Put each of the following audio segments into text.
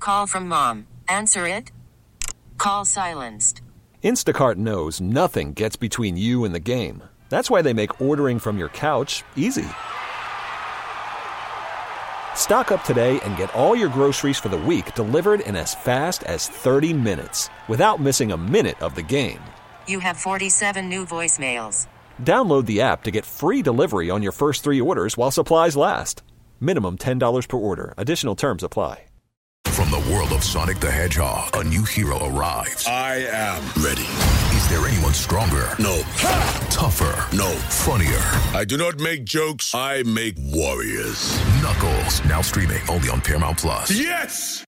Call from mom. Answer it. Call silenced. Instacart knows nothing gets between you and the game. That's why they make ordering from your couch easy. Stock up today and get all your groceries for the week delivered in as fast as 30 minutes without missing a minute of the game. You have 47 new voicemails. Download the app to get free delivery on your first 3 orders while supplies last. Minimum $10 per order. Additional terms apply. From the world of Sonic the Hedgehog, a new hero arrives. I am ready. Is there anyone stronger? No. Tougher? No. Funnier? I do not make jokes. I make warriors. Knuckles, now streaming only on Paramount Plus. Yes!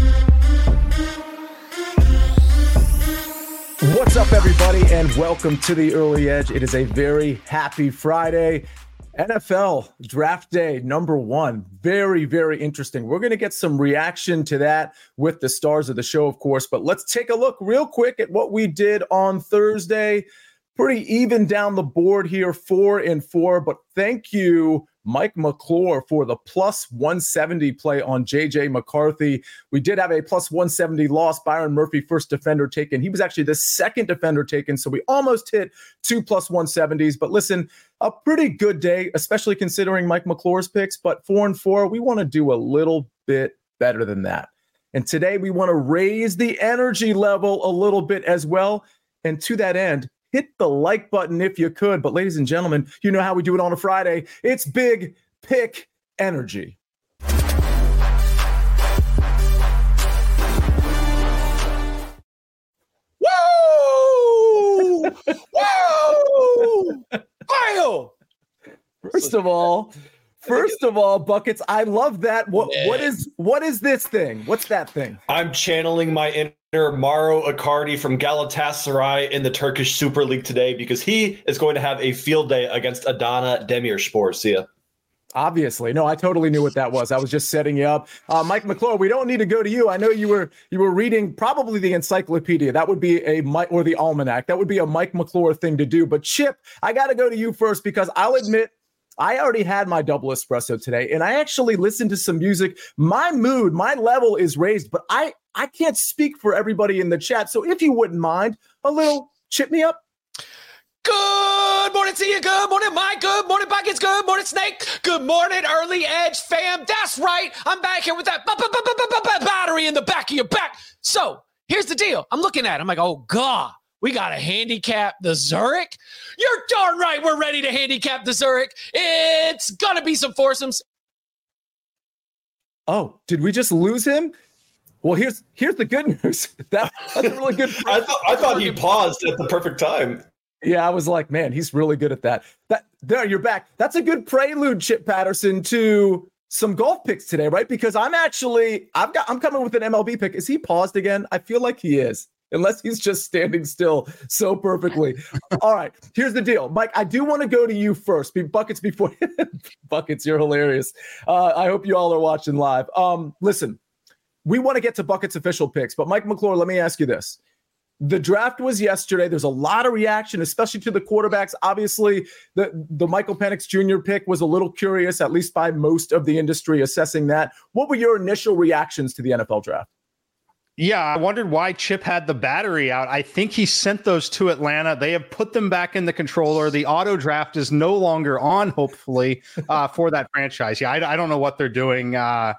What's up, everybody, and welcome to the Early Edge. It is a very happy Friday. NFL Draft Day number 1. Very, very interesting. We're going to get some reaction to that with the stars of the show, of course. But let's take a look real quick at what we did on Thursday. Pretty even down the board here, 4-4. But thank you, Mike McClure, for the plus 170 play on J.J. McCarthy. We did have a plus 170 loss. Byron Murphy, first defender taken. He was actually the second defender taken, so we almost hit 2 plus 170s. But listen, a pretty good day, especially considering Mike McClure's picks. But 4-4, we want to do a little bit better than that. And today we want to raise the energy level a little bit as well. And to that end, hit the like button if you could. But ladies and gentlemen, you know how we do it on a Friday. It's Big Pick Energy. Woo! Woo! Wow! First of all, Buckets, I love that. What is this thing? What's that thing? I'm channeling my inner Mauro Icardi from Galatasaray in the Turkish Super League today because he is going to have a field day against Adana Demirspor. See ya. Obviously. No, I totally knew what that was. I was just setting you up. Mike McClure, we don't need to go to you. I know you were reading probably the encyclopedia. That would be a Mike, or the almanac. That would be a Mike McClure thing to do. But Chip, I got to go to you first because I'll admit, I already had my double espresso today, and I actually listened to some music. My mood, my level is raised, but I can't speak for everybody in the chat. So if you wouldn't mind, a little chip me up. Good morning to you. Good morning, Mike. Good morning, Buckets. Good morning, Snake. Good morning, Early Edge fam. That's right. I'm back here with that battery in the back of your back. So here's the deal. I'm looking at it. I'm like, oh, God. We got to handicap the Zurich. You're darn right we're ready to handicap the Zurich. It's going to be some foursomes. Oh, did we just lose him? Well, here's the good news. That's a really good. I thought he paused at the perfect time. Yeah, I was like, man, he's really good at that. There, you're back. That's a good prelude, Chip Patterson, to some golf picks today, right? Because I'm coming with an MLB pick. Is he paused again? I feel like he is. Unless he's just standing still so perfectly. All right, here's the deal. Mike, I do want to go to you first. Buckets before Buckets, you're hilarious. I hope you all are watching live. Listen, we want to get to Buckets' official picks, but Mike McClure, let me ask you this. The draft was yesterday. There's a lot of reaction, especially to the quarterbacks. Obviously, the Michael Penix Jr. pick was a little curious, at least by most of the industry assessing that. What were your initial reactions to the NFL draft? Yeah, I wondered why Chip had the battery out. I think he sent those to Atlanta. They have put them back in the controller. The auto draft is no longer on, hopefully, for that franchise. Yeah, I don't know what they're doing.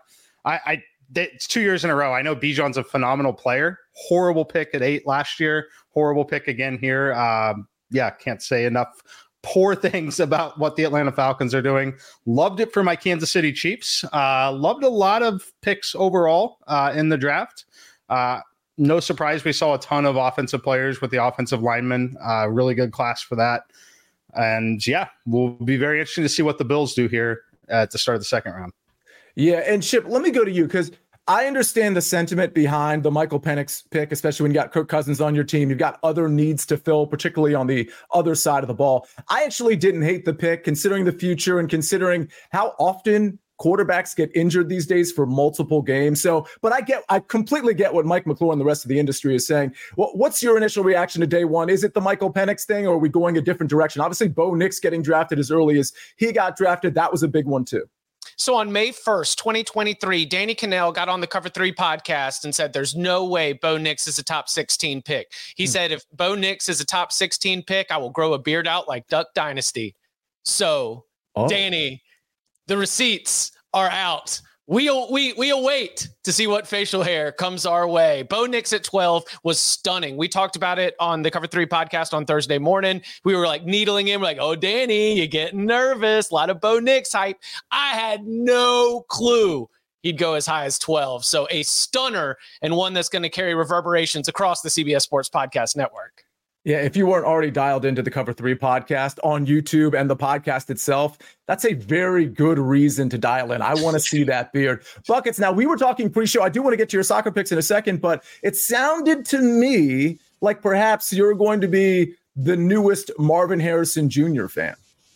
It's 2 years in a row. I know Bijan's a phenomenal player. Horrible pick at 8 last year. Horrible pick again here. Can't say enough poor things about what the Atlanta Falcons are doing. Loved it for my Kansas City Chiefs. Loved a lot of picks overall in the draft. No surprise, we saw a ton of offensive players with the offensive linemen. Really good class for that. And yeah, we'll be very interesting to see what the Bills do here at the start of the second round. Yeah, and Chip, let me go to you because I understand the sentiment behind the Michael Penix pick, especially when you got Kirk Cousins on your team. You've got other needs to fill, particularly on the other side of the ball. I actually didn't hate the pick, considering the future and considering how often quarterbacks get injured these days for multiple games. So, but I completely get what Mike McClure and the rest of the industry is saying. What's your initial reaction to day one? Is it the Michael Penix thing, or are we going a different direction? Obviously, Bo Nix getting drafted as early as he got drafted. That was a big one too. So on May 1st, 2023, Danny Kanell got on the Cover 3 podcast and said, there's no way Bo Nix is a top 16 pick. He said, if Bo Nix is a top 16 pick, I will grow a beard out like Duck Dynasty. So, Danny, the receipts are out. We await to see what facial hair comes our way. Bo Nix at 12 was stunning. We talked about it on the Cover 3 podcast on Thursday morning. We were like needling him, like, oh, Danny, you're getting nervous. A lot of Bo Nix hype. I had no clue he'd go as high as 12. So a stunner, and one that's going to carry reverberations across the CBS Sports Podcast Network. Yeah, if you weren't already dialed into the Cover 3 podcast on YouTube and the podcast itself, that's a very good reason to dial in. I want to see that beard. Buckets, now we were talking pre-show. I do want to get to your soccer picks in a second, but it sounded to me like perhaps you're going to be the newest Marvin Harrison Jr. fan.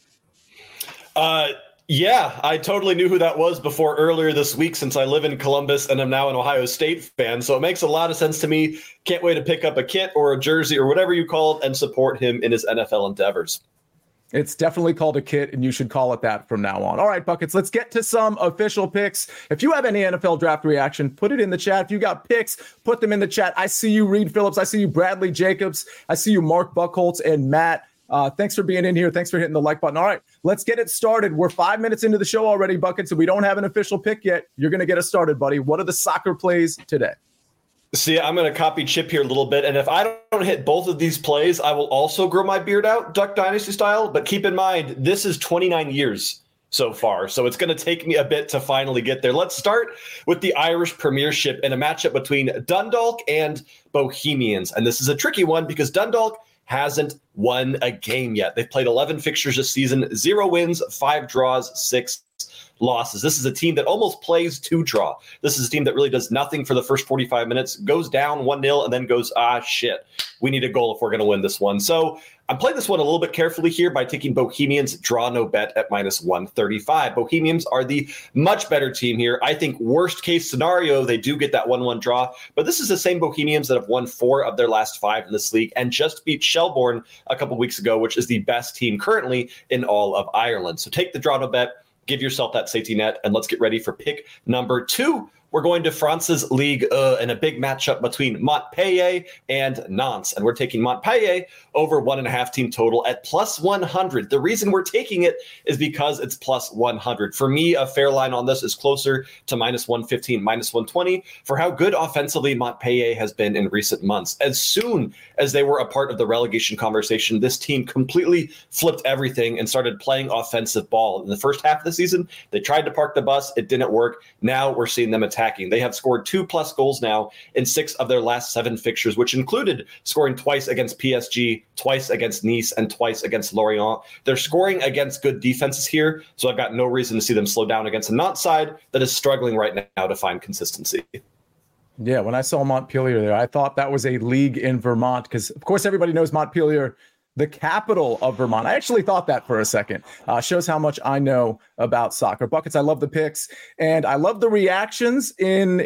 Yeah, I totally knew who that was before earlier this week, since I live in Columbus and I'm now an Ohio State fan. So it makes a lot of sense to me. Can't wait to pick up a kit or a jersey or whatever you call it and support him in his NFL endeavors. It's definitely called a kit, and you should call it that from now on. All right, Buckets, let's get to some official picks. If you have any NFL draft reaction, put it in the chat. If you got picks, put them in the chat. I see you, Reed Phillips. I see you, Bradley Jacobs. I see you, Mark Buckholtz and Matt. Thanks for being in here. Thanks for hitting the like button. All right, let's get it started. We're 5 minutes into the show already, Buckets, and we don't have an official pick yet. You're going to get us started, buddy. What are the soccer plays today? See, I'm going to copy Chip here a little bit, and if I don't hit both of these plays, I will also grow my beard out, Duck Dynasty style. But keep in mind, this is 29 years so far, so it's going to take me a bit to finally get there. Let's start with the Irish Premiership in a matchup between Dundalk and Bohemians, and this is a tricky one because Dundalk hasn't won a game yet. They've played 11 fixtures this season, 0 wins, 5 draws, 6 losses. This is a team that almost plays to draw. This is a team that really does nothing for the first 45 minutes, goes down 1-0, and then goes, shit, we need a goal if we're going to win this one. So I'm playing this one a little bit carefully here by taking Bohemians draw no bet at -135. Bohemians are the much better team here. I think worst case scenario, they do get that 1-1 draw, but this is the same Bohemians that have won 4 of their last 5 in this league and just beat Shelbourne a couple weeks ago, which is the best team currently in all of Ireland. So take the draw no bet, give yourself that safety net, and let's get ready for pick number 2. We're going to France's Ligue 1 in a big matchup between Montpellier and Nantes. And we're taking Montpellier over 1.5 team total at +100. The reason we're taking it is because it's +100. For me, a fair line on this is closer to -115, -120 for how good offensively Montpellier has been in recent months. As soon as they were a part of the relegation conversation, this team completely flipped everything and started playing offensive ball. In the first half of the season, they tried to park the bus. It didn't work. Now we're seeing them attacking. They have scored 2+ goals now in 6 of their last 7 fixtures, which included scoring twice against PSG, twice against Nice, and twice against Lorient. They're scoring against good defenses here, so I've got no reason to see them slow down against a Nantes side that is struggling right now to find consistency. Yeah, when I saw Montpellier there, I thought that was a league in Vermont because, of course, everybody knows Montpellier, the capital of Vermont. I actually thought that for a second. Shows how much I know about soccer. Buckets, I love the picks, and I love the reactions in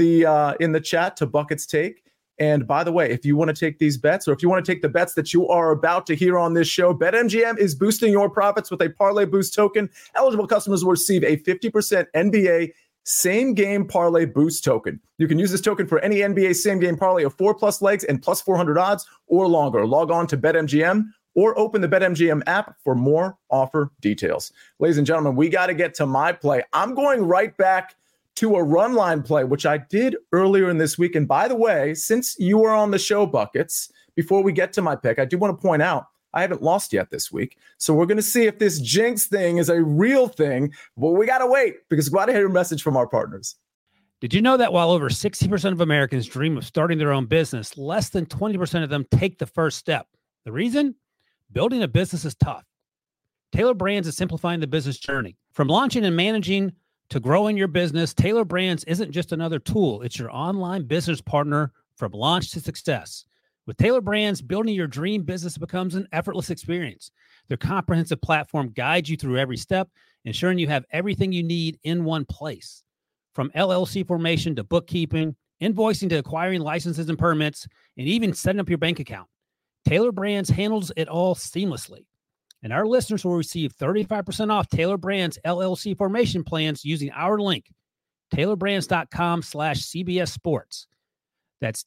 the chat to Buckets Take. And by the way, if you want to take these bets, or if you want to take the bets that you are about to hear on this show, BetMGM is boosting your profits with a Parlay Boost token. Eligible customers will receive a 50% NBA same-game parlay boost token. You can use this token for any NBA same-game parlay of 4+ legs and +400 odds or longer. Log on to BetMGM or open the BetMGM app for more offer details. Ladies and gentlemen, we got to get to my play. I'm going right back to a run line play, which I did earlier in this week. And by the way, since you are on the show, Buckets, before we get to my pick, I do want to point out I haven't lost yet this week. So we're going to see if this jinx thing is a real thing, but we got to wait because we got to hear a message from our partners. Did you know that while over 60% of Americans dream of starting their own business, less than 20% of them take the first step? The reason? Building a business is tough. Taylor Brands is simplifying the business journey. From launching and managing to growing your business, Taylor Brands isn't just another tool. It's your online business partner from launch to success. With Taylor Brands, building your dream business becomes an effortless experience. Their comprehensive platform guides you through every step, ensuring you have everything you need in one place. From LLC formation to bookkeeping, invoicing to acquiring licenses and permits, and even setting up your bank account. Taylor Brands handles it all seamlessly. And our listeners will receive 35% off Taylor Brands LLC formation plans using our link, taylorbrands.com/CBS Sports. That's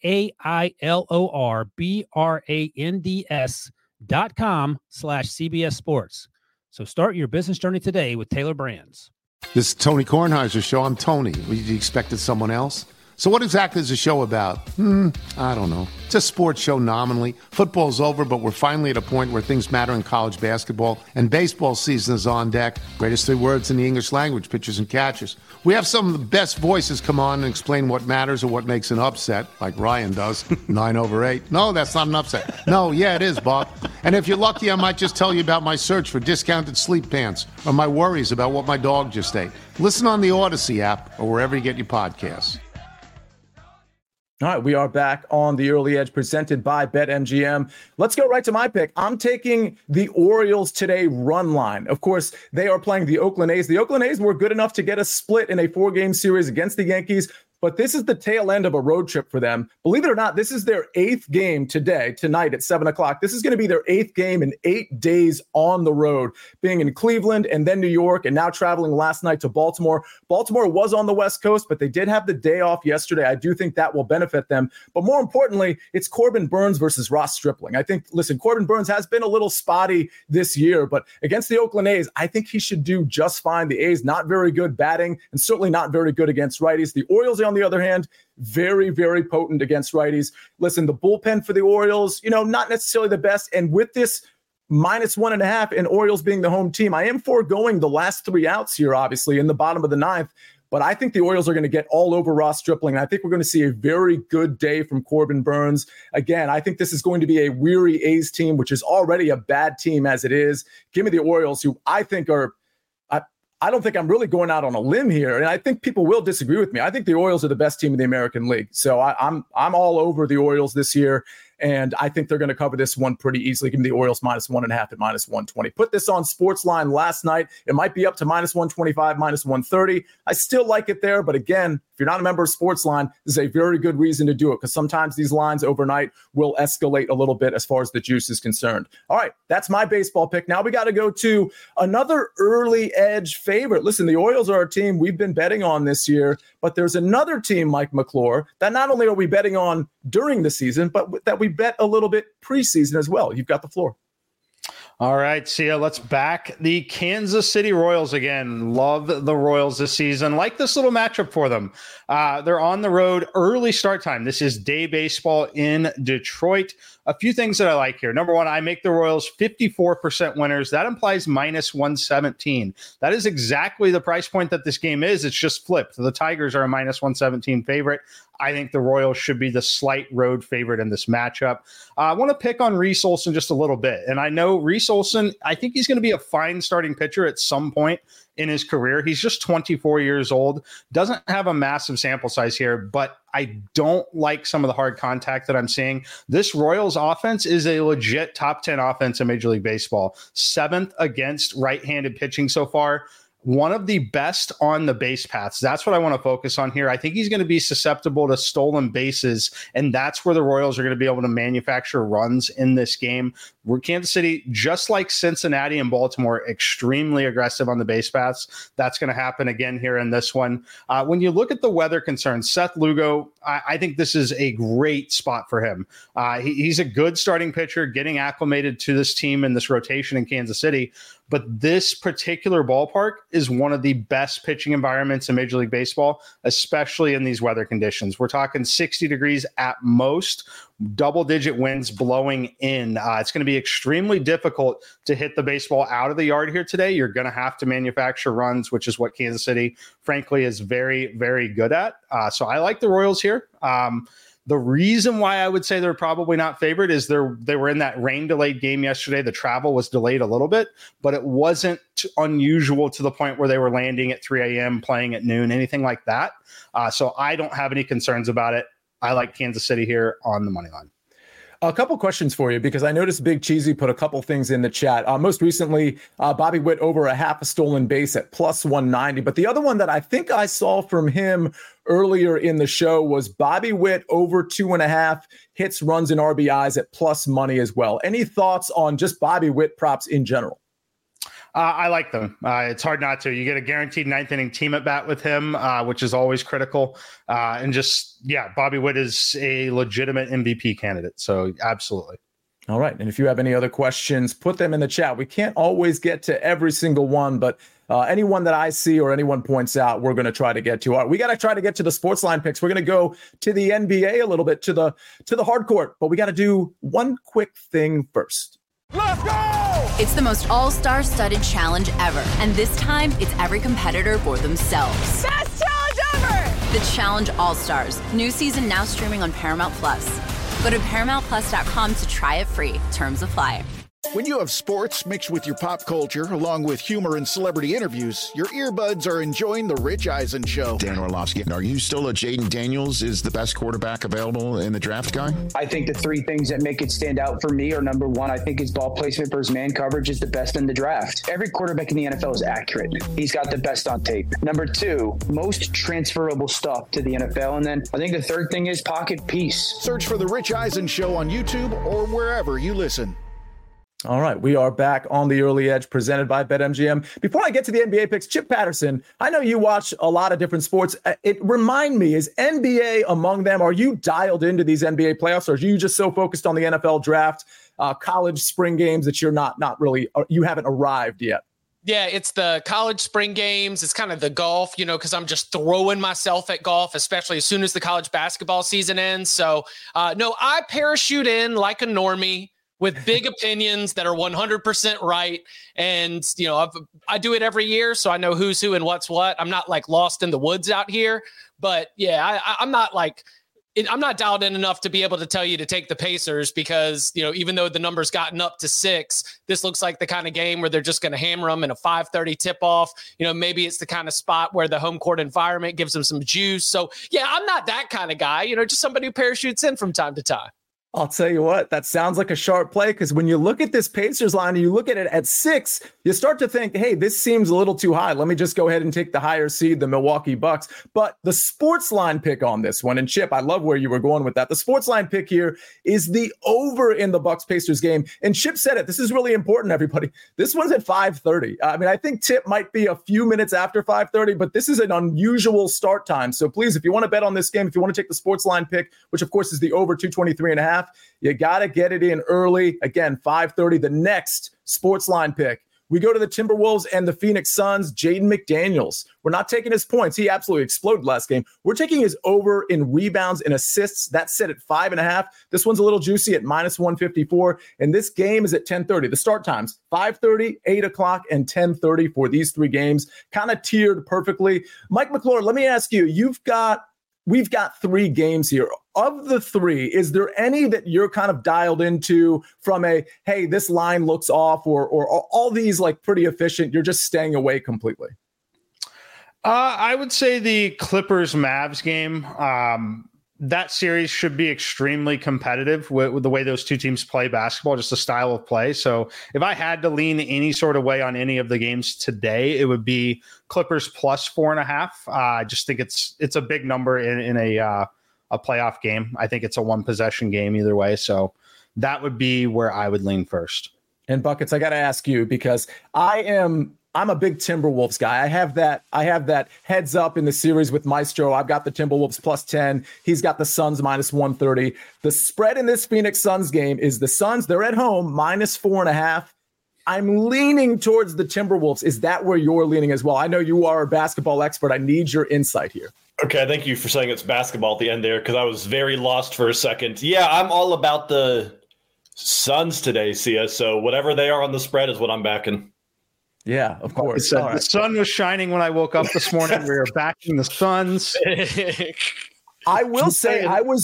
TAILORBRANDS.com/CBS Sports. So start your business journey today with Taylor Brands. This is Tony Kornheiser's show. I'm Tony. You expected someone else? So what exactly is the show about? I don't know. It's a sports show nominally. Football's over, but we're finally at a point where things matter in college basketball, and baseball season is on deck. Greatest 3 words in the English language, pitchers and catchers. We have some of the best voices come on and explain what matters or what makes an upset, like Ryan does, 9/8. No, that's not an upset. No, yeah, it is, Bob. And if you're lucky, I might just tell you about my search for discounted sleep pants or my worries about what my dog just ate. Listen on the Odyssey app or wherever you get your podcasts. All right, we are back on the Early Edge presented by BetMGM. Let's go right to my pick. I'm taking the Orioles today run line. Of course, they are playing the Oakland A's. The Oakland A's were good enough to get a split in a 4-game series against the Yankees, but this is the tail end of a road trip for them. Believe it or not, this is their 8th game tonight at 7 o'clock. This is going to be their 8th game in 8 days on the road, being in Cleveland and then New York and now traveling last night to Baltimore. Baltimore was on the West Coast, but they did have the day off yesterday. I do think that will benefit them. But more importantly, it's Corbin Burnes versus Ross Stripling. I think, listen, Corbin Burnes has been a little spotty this year, but against the Oakland A's, I think he should do just fine. The A's not very good batting and certainly not very good against righties. The Orioles, on the other hand, very, very potent against righties. Listen, the bullpen for the Orioles, not necessarily the best. And with this -1.5 and Orioles being the home team, I am foregoing the last 3 outs here, obviously, in the bottom of the 9th. But I think the Orioles are going to get all over Ross Stripling. And I think we're going to see a very good day from Corbin Burnes. Again, I think this is going to be a weary A's team, which is already a bad team as it is. Give me the Orioles, who I think are I don't think I'm really going out on a limb here, and I think people will disagree with me. I think the Orioles are the best team in the American League, so I'm all over the Orioles this year, and I think they're going to cover this one pretty easily. Give me the Orioles -1.5 at -120. Put this on Sportsline last night. It might be up to -125, -130. I still like it there, but again, if you're not a member of Sportsline, this is a very good reason to do it because sometimes these lines overnight will escalate a little bit as far as the juice is concerned. All right, that's my baseball pick. Now we got to go to another early edge favorite. Listen, the Orioles are a team we've been betting on this year, but there's another team, Mike McClure, that not only are we betting on during the season, but that we bet a little bit preseason as well. You've got the floor. All right, Sia, let's back the Kansas City Royals again. Love the Royals this season. Like this little matchup for them. They're on the road, early start time. This is day baseball in Detroit. A few things that I like here. Number one, I make the Royals 54% winners. That implies -117. That is exactly the price point that this game is. It's just flipped. The Tigers are a -117 favorite. I think the Royals should be the slight road favorite in this matchup. I want to pick on Reese Olson just a little bit. And I know Reese Olson, I think he's going to be a fine starting pitcher at some point in his career. He's just 24 years old, doesn't have a massive sample size here, but I don't like some of the hard contact that I'm seeing. This Royals offense is a legit top 10 offense in Major League Baseball. 7th against right-handed pitching so far. One of the best on the base paths. That's what I want to focus on here. I think he's going to be susceptible to stolen bases, and that's where the Royals are going to be able to manufacture runs in this game. We're Kansas City, just like Cincinnati and Baltimore, extremely aggressive on the base paths. That's going to happen again here in this one. When you look at the weather concerns, Seth Lugo, I think this is a great spot for him. He's a good starting pitcher, getting acclimated to this team and this rotation in Kansas City. But this particular ballpark is one of the best pitching environments in Major League Baseball, especially in these weather conditions. We're talking 60 degrees at most, double-digit winds blowing in. It's going to be extremely difficult to hit the baseball out of the yard here today. You're going to have to manufacture runs, which is what Kansas City, frankly, is very, very good at. So I like the Royals here. The reason why I would say they're probably not favored is they were in that rain-delayed game yesterday. The travel was delayed a little bit, but it wasn't unusual to the point where they were landing at 3 a.m., playing at noon, anything like that. So I don't have any concerns about it. I like Kansas City here on the money line. A couple questions for you, because I noticed Big Cheesy put a couple things in the chat. Most recently, Bobby Witt over a half a stolen base at plus 190. But the other one that I think I saw from him earlier in the show was Bobby Witt over 2.5 hits, runs, and RBIs at plus money as well. Any thoughts on just Bobby Witt props in general? I like them. It's hard not to. You get a guaranteed ninth inning team at bat with him, which is always critical. And Bobby Witt is a legitimate MVP candidate. So absolutely. All right. And if you have any other questions, put them in the chat. We can't always get to every single one, but anyone that I see or anyone points out, we're going to try to get to. All right, we got to try to get to the sports line picks. We're going to go to the NBA a little bit, to the hard court, but we got to do one quick thing first. Let's go! It's the most all-star studded challenge ever. And this time, it's every competitor for themselves. Best challenge ever! The Challenge All-Stars. New season now streaming on Paramount+. Go to ParamountPlus.com to try it free. Terms apply. When you have sports mixed with your pop culture, along with humor and celebrity interviews, your earbuds are enjoying The Rich Eisen Show. Dan Orlovsky, are you still a Jaden Daniels is the best quarterback available in the draft guy? I think the three things that make it stand out for me are, number one, I think his ball placement for his man coverage is the best in the draft. Every quarterback in the NFL is accurate. He's got the best on tape. Number two, most transferable stuff to the NFL. And then I think the third thing is pocket peace. Search for The Rich Eisen Show on YouTube or wherever you listen. All right, we are back on the Early Edge presented by BetMGM. Before I get to the NBA picks, Chip Patterson, I know you watch a lot of different sports. Remind me, is NBA among them? Are you dialed into these NBA playoffs, or are you just so focused on the NFL draft, college spring games that you're not really, you haven't arrived yet? Yeah, it's the college spring games. It's kind of the golf, because I'm just throwing myself at golf, especially as soon as the college basketball season ends. So, no, I parachute in like a normie with big opinions that are 100% right. And, I do it every year, so I know who's who and what's what. I'm not like lost in the woods out here, but yeah, I'm not dialed in enough to be able to tell you to take the Pacers because, even though the number's gotten up to 6, this looks like the kind of game where they're just going to hammer them in a 5:30 tip off. Maybe it's the kind of spot where the home court environment gives them some juice. So yeah, I'm not that kind of guy, just somebody who parachutes in from time to time. I'll tell you what, that sounds like a sharp play, because when you look at this Pacers line and you look at it at 6, you start to think, hey, this seems a little too high. Let me just go ahead and take the higher seed, the Milwaukee Bucks. But the sports line pick on this one, and Chip, I love where you were going with that. The sports line pick here is the over in the Bucks-Pacers game. And Chip said it. This is really important, everybody. This one's at 5:30. I think tip might be a few minutes after 5:30, but this is an unusual start time. So please, if you want to bet on this game, if you want to take the sports line pick, which of course is the over 223.5, you got to get it in early. Again, 5:30, the next sports line pick. We go to the Timberwolves and the Phoenix Suns. Jaden McDaniels. We're not taking his points. He absolutely exploded last game. We're taking his over in rebounds and assists. That's set at 5.5. This one's a little juicy at -154. And this game is at 10:30. The start times, 5:30, 8 o'clock, and 10:30 for these three games. Kind of tiered perfectly. Mike McClure, let me ask you, we've got 3 games here. Of the 3, is there any that you're kind of dialed into from a, hey, this line looks off, or all these like pretty efficient, you're just staying away completely? I would say the Clippers-Mavs game. That series should be extremely competitive with the way those two teams play basketball, just the style of play. So if I had to lean any sort of way on any of the games today, it would be Clippers plus 4.5. I just think it's a big number in a playoff game. I think it's a one possession game either way. So that would be where I would lean first. And Buckets, I got to ask you, because I'm a big Timberwolves guy. I have that heads up in the series with Maestro. I've got the Timberwolves plus 10. He's got the Suns -130. The spread in this Phoenix Suns game is the Suns. They're at home -4.5. I'm leaning towards the Timberwolves. Is that where you're leaning as well? I know you are a basketball expert. I need your insight here. Okay, thank you for saying it's basketball at the end there, because I was very lost for a second. Yeah, I'm all about the Suns today, Sia. So whatever they are on the spread is what I'm backing. Yeah, of course. The sun was shining when I woke up this morning. We were backing the Suns. I will say I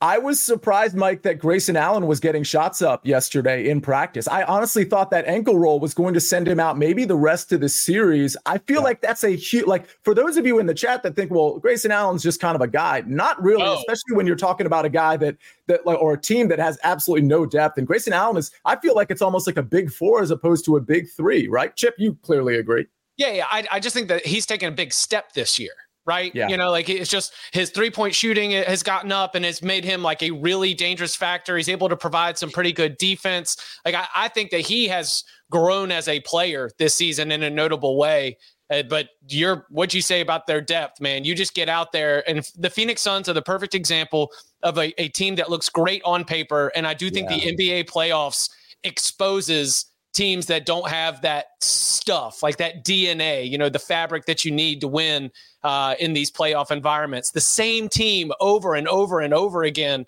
I was surprised, Mike, that Grayson Allen was getting shots up yesterday in practice. I honestly thought that ankle roll was going to send him out maybe the rest of the series. I feel like that's a huge, like, for those of you in the chat that think, well, Grayson Allen's just kind of a guy. Not really, especially when you're talking about a guy that or a team that has absolutely no depth. And Grayson Allen is, I feel like it's almost like a big 4 as opposed to a big 3, right? Chip, you clearly agree. Yeah. I just think that he's taken a big step this year. Right. Yeah. You know, like it's just his 3-point shooting has gotten up and it's made him like a really dangerous factor. He's able to provide some pretty good defense. Like I think that he has grown as a player this season in a notable way. But what'd you say about their depth, man? You just get out there, and the Phoenix Suns are the perfect example of a team that looks great on paper. And I do think the NBA playoffs exposes teams that don't have that stuff, like that DNA, you know, the fabric that you need to win in these playoff environments. The same team over and over and over again.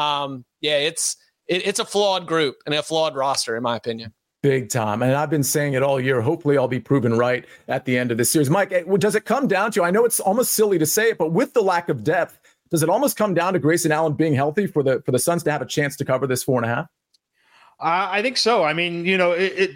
It's a flawed group and a flawed roster, in my opinion. Big time. And I've been saying it all year. Hopefully I'll be proven right at the end of this series. Mike, does it come down to, I know it's almost silly to say it, but with the lack of depth, does it almost come down to Grayson Allen being healthy for the Suns to have a chance to cover this 4.5? I think so. I mean, you know,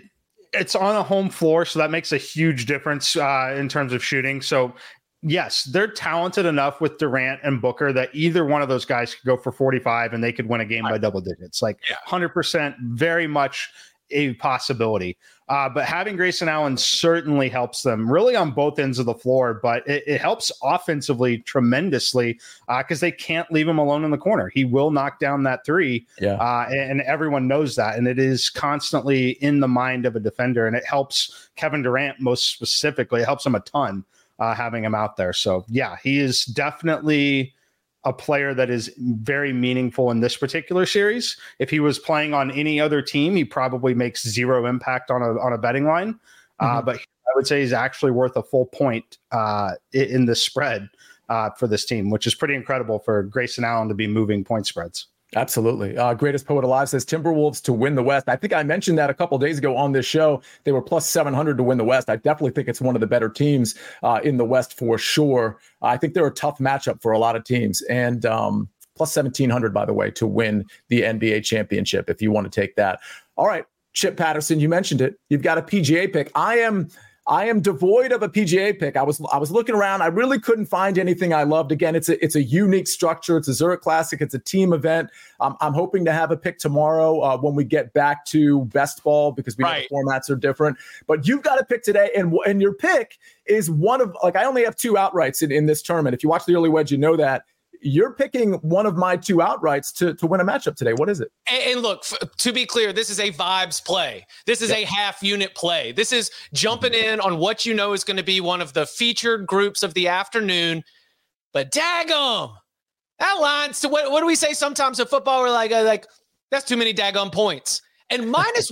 it's on a home floor, so that makes a huge difference in terms of shooting. So, yes, they're talented enough with Durant and Booker that either one of those guys could go for 45 and they could win a game by double digits. Like 100%, very much a possibility. But having Grayson Allen certainly helps them really on both ends of the floor, but it helps offensively tremendously because they can't leave him alone in the corner. He will knock down that 3. And everyone knows that. And it is constantly in the mind of a defender. And it helps Kevin Durant most specifically. It helps him a ton having him out there. So, yeah, he is definitely a player that is very meaningful in this particular series. If he was playing on any other team, he probably makes zero impact on a betting line. But I would say he's actually worth a full point in the spread for this team, which is pretty incredible for Grayson Allen to be moving point spreads. Absolutely. Greatest Poet Alive says Timberwolves to win the West. I think I mentioned that a couple of days ago on this show. They were plus 700 to win the West. I definitely think it's one of the better teams in the West for sure. I think they're a tough matchup for a lot of teams. And plus 1,700, by the way, to win the NBA championship, if you want to take that. All right, Chip Patterson, you mentioned it. You've got a PGA pick. I am devoid of a PGA pick. I was looking around. I really couldn't find anything I loved. Again, it's a unique structure. It's a Zurich Classic. It's a team event. I'm hoping to have a pick tomorrow when we get back to best ball because we know the formats are different. But you've got a pick today, and your pick is one of, like, I only have 2 outrights in this tournament. If you watch the early wedge, you know that. You're picking one of my 2 outrights to win a matchup today. What is it? And look, to be clear, this is a vibes play. This is a half unit play. This is jumping in on what you know is going to be one of the featured groups of the afternoon. But daggum, that line's to what do we say sometimes in football? We're like that's too many daggum points. And minus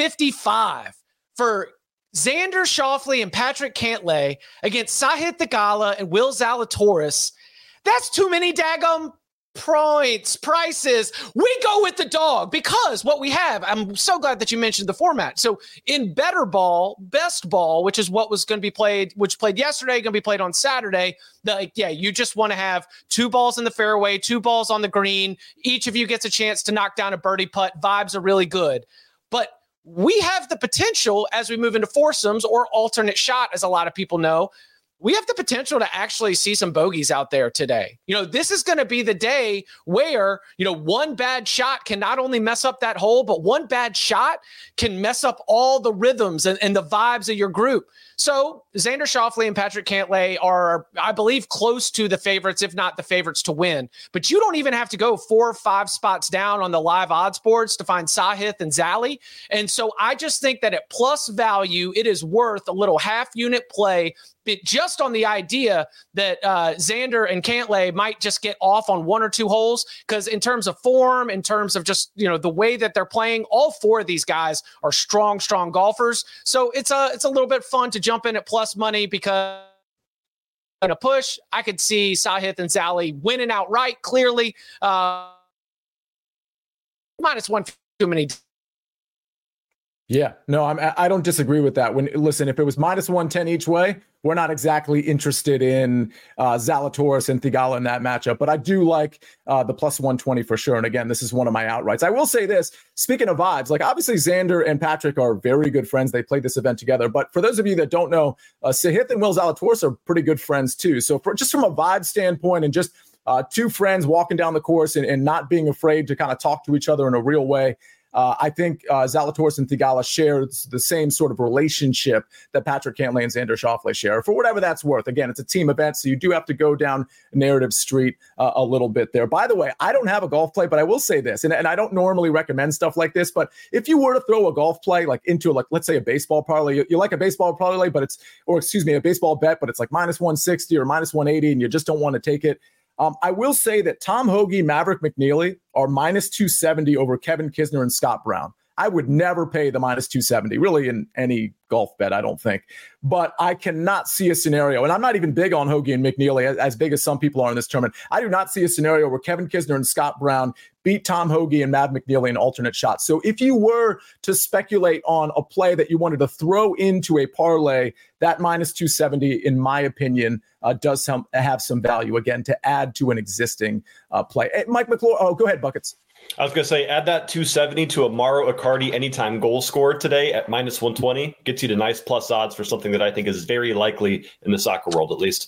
155 for Xander Schauffele and Patrick Cantlay against Sahith Theegala and Will Zalatoris. That's too many daggum prices. We go with the dog because what we have, I'm so glad that you mentioned the format. So in better ball, best ball, which is what was going to be played, which played yesterday, going to be played on Saturday. You just want to have 2 balls in the fairway, 2 balls on the green. Each of you gets a chance to knock down a birdie putt. Vibes are really good. But we have the potential as we move into foursomes or alternate shot, as a lot of people know. We have the potential to actually see some bogeys out there today. You know, this is going to be the day where, you know, one bad shot can not only mess up that hole, but one bad shot can mess up all the rhythms and the vibes of your group. So Xander Schauffele and Patrick Cantlay are, I believe, close to the favorites, if not the favorites to win. But you don't even have to go 4 or 5 spots down on the live odds boards to find Sahith and Zally. And so I just think that at plus value, it is worth a little half unit play, but just on the idea that Xander and Cantlay might just get off on 1 or 2 holes, because in terms of form, in terms of just, you know, the way that they're playing, all 4 of these guys are strong golfers. So it's a little bit fun to jump in at plus money because in a push, I could see Sahith and Zally winning outright clearly. Minus 1 too many. Yeah, no, I don't disagree with that. Listen, if it was minus 110 each way, we're not exactly interested in Zalatoris and Theegala in that matchup. But I do like the plus 120 for sure. And again, this is one of my outrights. I will say this, speaking of vibes, like obviously Xander and Patrick are very good friends. They played this event together. But for those of you that don't know, Sahith and Will Zalatoris are pretty good friends too. So just from a vibe standpoint and just two friends walking down the course and not being afraid to kind of talk to each other in a real way, I think Zalatoris and Theegala share the same sort of relationship that Patrick Cantlay and Xander Schauffele share, for whatever that's worth. Again, it's a team event, so you do have to go down narrative street a little bit there. By the way, I don't have a golf play, but I will say this, and I don't normally recommend stuff like this, but if you were to throw a golf play like into let's say a baseball parlay, you like a baseball parlay, but a baseball bet, but it's like minus 160 or minus 180, and you just don't want to take it. I will say that Tom Hoge, Maverick McNeely are minus 270 over Kevin Kisner and Scott Brown. I would never pay the minus 270, really, in any golf bet, I don't think. But I cannot see a scenario, and I'm not even big on Hoge and McNeely, as big as some people are in this tournament. I do not see a scenario where Kevin Kisner and Scott Brown beat Tom Hoge and Mav McNeely in alternate shots. So if you were to speculate on a play that you wanted to throw into a parlay, that minus 270, in my opinion, does have some value, again, to add to an existing play. Hey, Mike McClure, go ahead, Buckets. I was going to say, add that 270 to a Mauro Icardi anytime goal scored today at minus 120. Gets you to nice plus odds for something that I think is very likely in the soccer world, at least.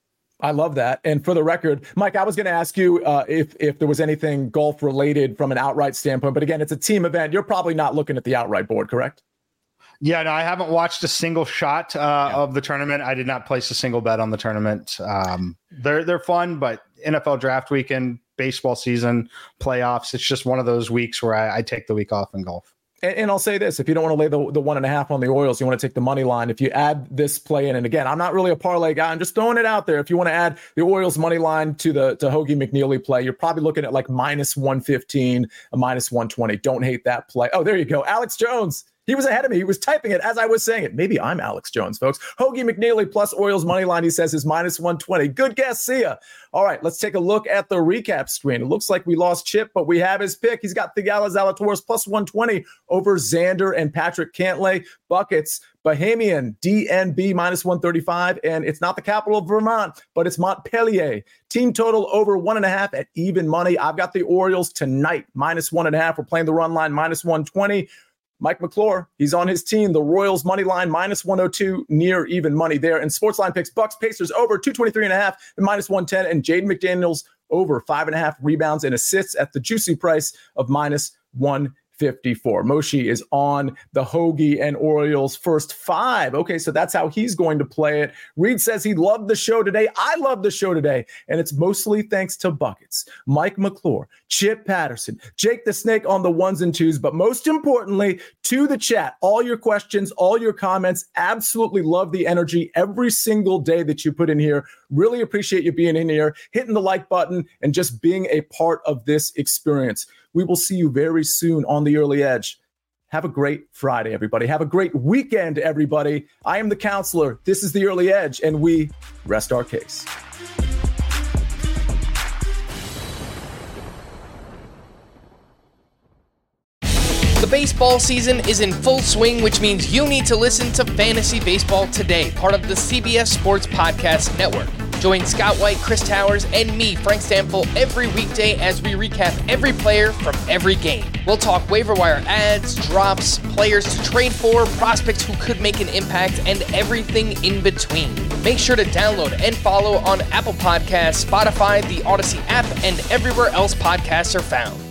I love that. And for the record, Mike, I was going to ask you if there was anything golf related from an outright standpoint. But again, it's a team event. You're probably not looking at the outright board, correct? Yeah, no, I haven't watched a single shot of the tournament. I did not place a single bet on the tournament. They're fun, but NFL draft weekend, baseball season, playoffs, it's just one of those weeks where I take the week off in golf. And I'll say this, if you don't want to lay the 1.5 on the Orioles, you want to take the money line. If you add this play in, and again, I'm not really a parlay guy, I'm just throwing it out there. If you want to add the Orioles money line to Hoge McNeely play, you're probably looking at like minus 115, a minus 120. Don't hate that play. Oh, there you go. Alex Jones. He was ahead of me. He was typing it as I was saying it. Maybe I'm Alex Jones, folks. Hoge McNeely plus Orioles money line, he says, is minus 120. Good guess. See ya. All right, let's take a look at the recap screen. It looks like we lost Chip, but we have his pick. He's got Theegala Zalatoris plus 120 over Xander and Patrick Cantlay. Buckets, Bahamian, DNB minus 135. And it's not the capital of Vermont, but it's Montpellier. Team total over 1.5 at even money. I've got the Orioles tonight, minus 1.5. We're playing the run line, minus 120. Mike McClure, he's on his team. The Royals money line, minus 102, near even money there. And Sportsline picks Bucks Pacers over 223.5 and minus 110. And Jaden McDaniels over 5.5 rebounds and assists at the juicy price of minus 154. Moshe is on the Hoge and Orioles first 5. Okay, so that's how he's going to play it. Reed says he loved the show today. I love the show today, and it's mostly thanks to Buckets, Mike McClure, Chip Patterson, Jake the Snake on the ones and twos, but most importantly, to the chat, all your questions, all your comments. Absolutely love the energy every single day that you put in here. Really appreciate you being in here, hitting the like button, and just being a part of this experience. We will see you very soon on the Early Edge. Have a great Friday, everybody. Have a great weekend, everybody. I am the counselor. This is the Early Edge, and we rest our case. The baseball season is in full swing, which means you need to listen to Fantasy Baseball Today, part of the CBS Sports Podcast Network. Join Scott White, Chris Towers, and me, Frank Stample, every weekday as we recap every player from every game. We'll talk waiver wire ads, drops, players to trade for, prospects who could make an impact, and everything in between. Make sure to download and follow on Apple Podcasts, Spotify, the Odyssey app, and everywhere else podcasts are found.